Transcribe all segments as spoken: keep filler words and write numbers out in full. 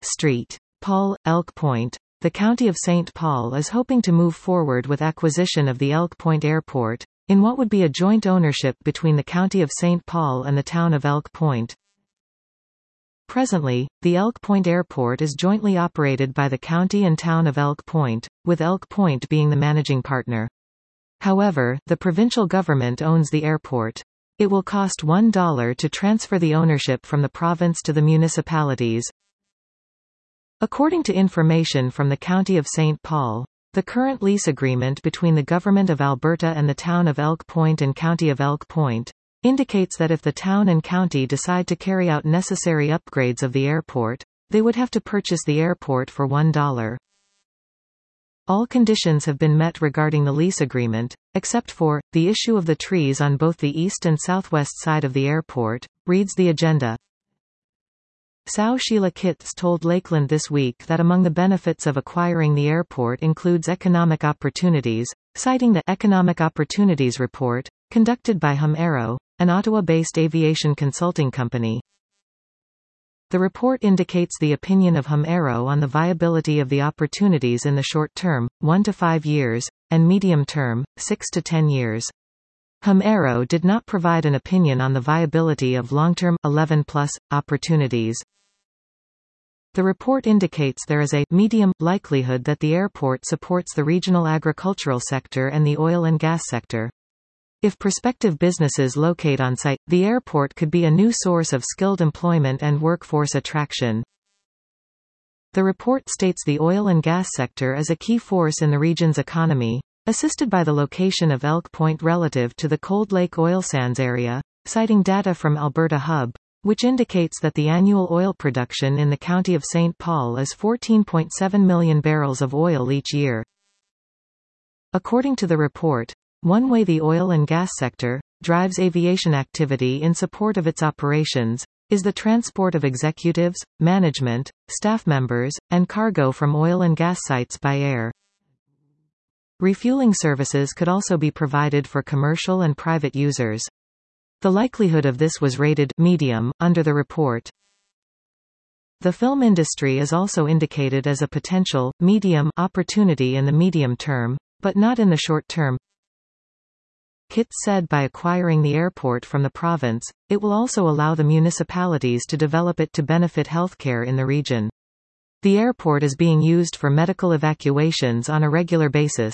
Street. Paul, Elk Point. The County of Saint Paul is hoping to move forward with acquisition of the Elk Point Airport, in what would be a joint ownership between the County of Saint Paul and the town of Elk Point. Presently, the Elk Point Airport is jointly operated by the County and Town of Elk Point, with Elk Point being the managing partner. However, the provincial government owns the airport. It will cost one dollar to transfer the ownership from the province to the municipalities. According to information from the County of Saint Paul, the current lease agreement between the Government of Alberta and the Town of Elk Point and County of Elk Point indicates that if the town and county decide to carry out necessary upgrades of the airport, they would have to purchase the airport for one dollar. All conditions have been met regarding the lease agreement, except for the issue of the trees on both the east and southwest side of the airport, reads the agenda. Sow Sheila Kitts told Lakeland this week that among the benefits of acquiring the airport includes economic opportunities, citing the Economic Opportunities Report, conducted by Hum Aero, an Ottawa-based aviation consulting company. The report indicates the opinion of Hum Aero on the viability of the opportunities in the short term, one to five years, and medium term, six to ten years. Hum Aero did not provide an opinion on the viability of long-term, eleven plus, opportunities. The report indicates there is a medium likelihood that the airport supports the regional agricultural sector and the oil and gas sector. If prospective businesses locate on site, the airport could be a new source of skilled employment and workforce attraction. The report states the oil and gas sector is a key force in the region's economy, assisted by the location of Elk Point relative to the Cold Lake oil sands area, citing data from Alberta Hub, which indicates that the annual oil production in the County of Saint Paul is fourteen point seven million barrels of oil each year. According to the report, one way the oil and gas sector drives aviation activity in support of its operations is the transport of executives, management, staff members, and cargo from oil and gas sites by air. Refueling services could also be provided for commercial and private users. The likelihood of this was rated medium under the report. The film industry is also indicated as a potential medium opportunity in the medium term, but not in the short term. Kitts said by acquiring the airport from the province, it will also allow the municipalities to develop it to benefit healthcare in the region. The airport is being used for medical evacuations on a regular basis.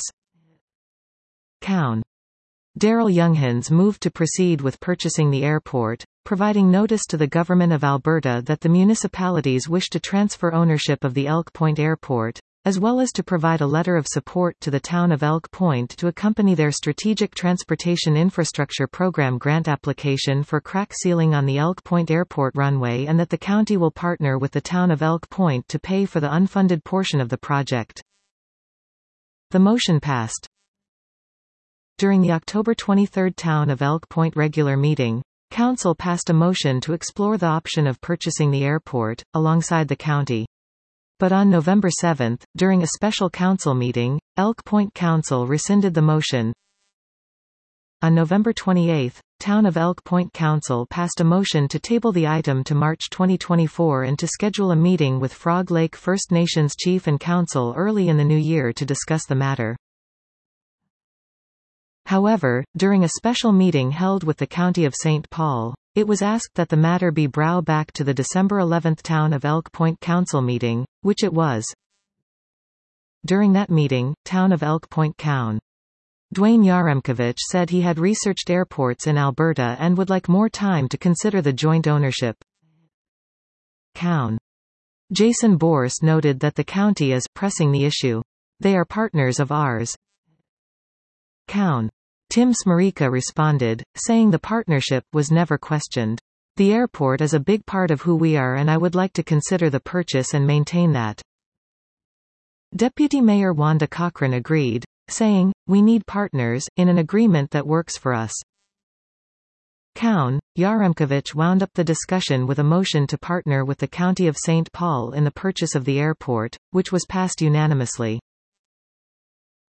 Cown. Daryl Younghans moved to proceed with purchasing the airport, providing notice to the Government of Alberta that the municipalities wish to transfer ownership of the Elk Point Airport, as well as to provide a letter of support to the town of Elk Point to accompany their Strategic Transportation Infrastructure Program grant application for crack sealing on the Elk Point Airport runway, and that the county will partner with the town of Elk Point to pay for the unfunded portion of the project. The motion passed. During the October twenty-third Town of Elk Point regular meeting, Council passed a motion to explore the option of purchasing the airport, alongside the county. But on November seventh, during a special council meeting, Elk Point Council rescinded the motion. On November twenty-eighth, Town of Elk Point Council passed a motion to table the item to March twenty twenty-four and to schedule a meeting with Frog Lake First Nations Chief and Council early in the new year to discuss the matter. However, during a special meeting held with the County of Saint Paul, it was asked that the matter be brought back to the December eleventh Town of Elk Point Council meeting, which it was. During that meeting, Town of Elk Point Coun. Dwayne Yaremkovich said he had researched airports in Alberta and would like more time to consider the joint ownership. Coun. Jason Borse noted that the county is pressing the issue. They are partners of ours. Coun. Tim Smerica responded, saying the partnership was never questioned. The airport is a big part of who we are and I would like to consider the purchase and maintain that. Deputy Mayor Wanda Cochran agreed, saying, we need partners, in an agreement that works for us. Coun. Yaremkovich wound up the discussion with a motion to partner with the County of Saint Paul in the purchase of the airport, which was passed unanimously.